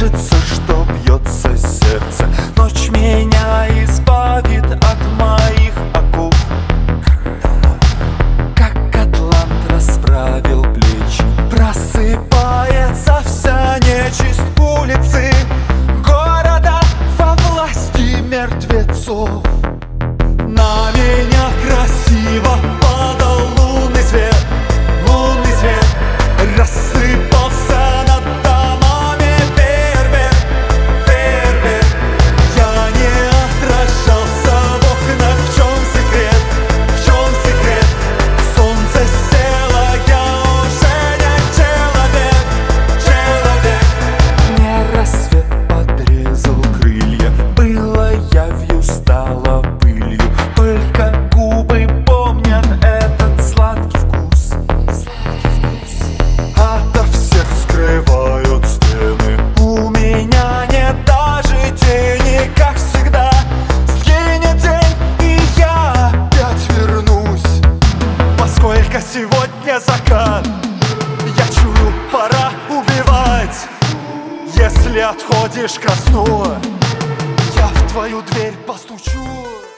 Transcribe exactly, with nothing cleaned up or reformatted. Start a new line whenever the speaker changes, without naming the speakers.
кажется, что бьется сердце. Ночь меня избавит от моих оков. Как атлант расправил плечи, просыпается вся нечисть улицы города во власти мертвецов. На меня красиво падал лунный свет, лунный свет рассыпался над домами фейерверк, фейерверк. Я не отражался в окнах. В чем секрет? В чем секрет? Солнце село, я уже не человек, человек. Мне рассвет подрезал крылья, было явью, стало пылью. Только губы помнят этот сладкий вкус, сладкий вкус. Ото всех скрывают стены. У меня нет даже тени, как всегда. Сгинет день, и я опять вернусь. Поскольку сегодня закат, я чую, пора убивать. Если отходишь ко сну, я в твою дверь постучу.